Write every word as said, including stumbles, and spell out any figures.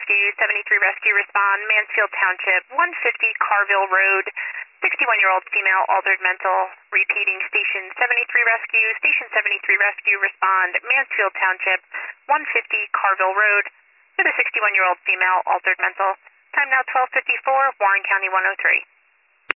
Rescue, seventy-three Rescue respond, Mansfield Township, one fifty Carville Road, sixty-one-year-old female altered mental, repeating Station seventy-three Rescue, Station seventy-three Rescue respond, Mansfield Township, one fifty Carville Road, with a sixty-one-year-old female altered mental. Time now twelve fifty-four, Warren County one oh three.